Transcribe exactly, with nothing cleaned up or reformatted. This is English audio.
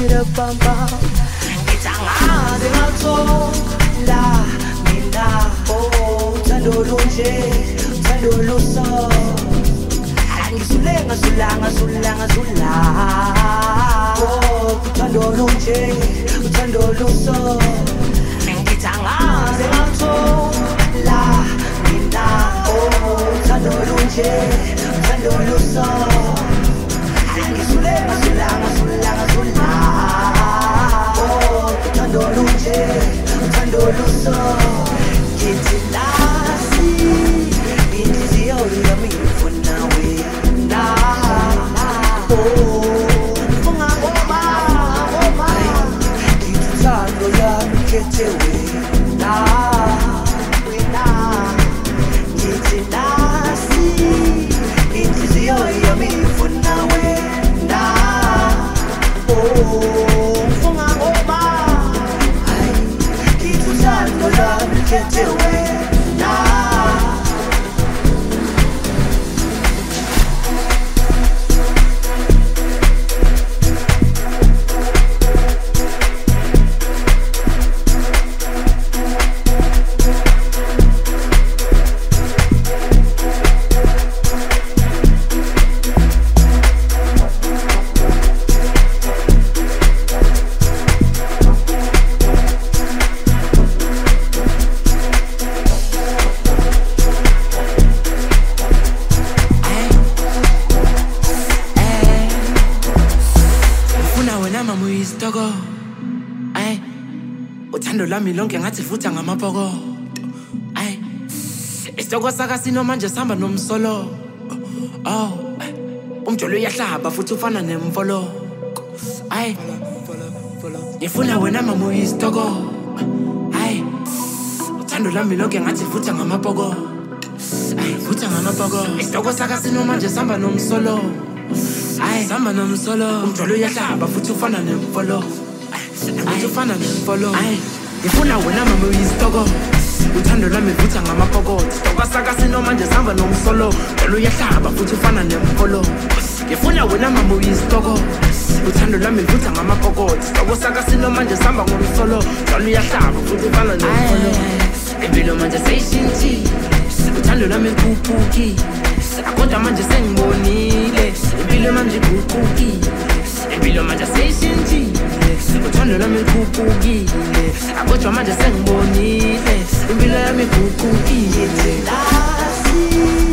bamba ngitangaze ngathola mina oh uthando lunje uthando luso angisulenga sulanga sulanga sulanga oh uthando lunje uthando luso ngitangaze ngathola mina oh uthando lunje uthando luso angisulenga sulanga sulanga sulanga oh uthando lunje uthando luso kithi lasi inhliziyo yami ifuna wena oh funga ngoma ngoma kithi uthando yami kethe wena wena kithi lasi inhliziyo yami ifuna wena oh funga ngoma kithi uthando yami kethe wena. Uthando lami lonke ngathi futha ngamapoko ay isitoko saka sino manje sihamba nomsolo oh umjolo uyahlaba futhi ufana nemfolo ay ngifuna wena mama uyisitoko ay uthando lami lonke ngathi futha ngamapoko ay futha ngamapoko isitoko saka sino manje sihamba nomsolo ay sihamba nomsolo umjolo uyahlaba futhi ufana nemfolo I ufana nemfolo ay ngifuna wena mama uyisitoko uthando lami vutha ngamapokoti sitoko saka sino manje sihamba nomsolo njalo uyahlaba futhi ufana nemfolo ngifuna wena mama uyisitoko uthando lami vutha ngamapokoti sitoko saka sino manje sihamba ngomsolo njalo uyahlaba futhi ufana nemfolo impilo manje seyishintshile uthando lami kukhukile kodwa manje sengibonile impilo manje kukhukile impilo manje seyishintshile uthando lami kukhukile kodwa manje sengibonile impilo yami kukhukile lasi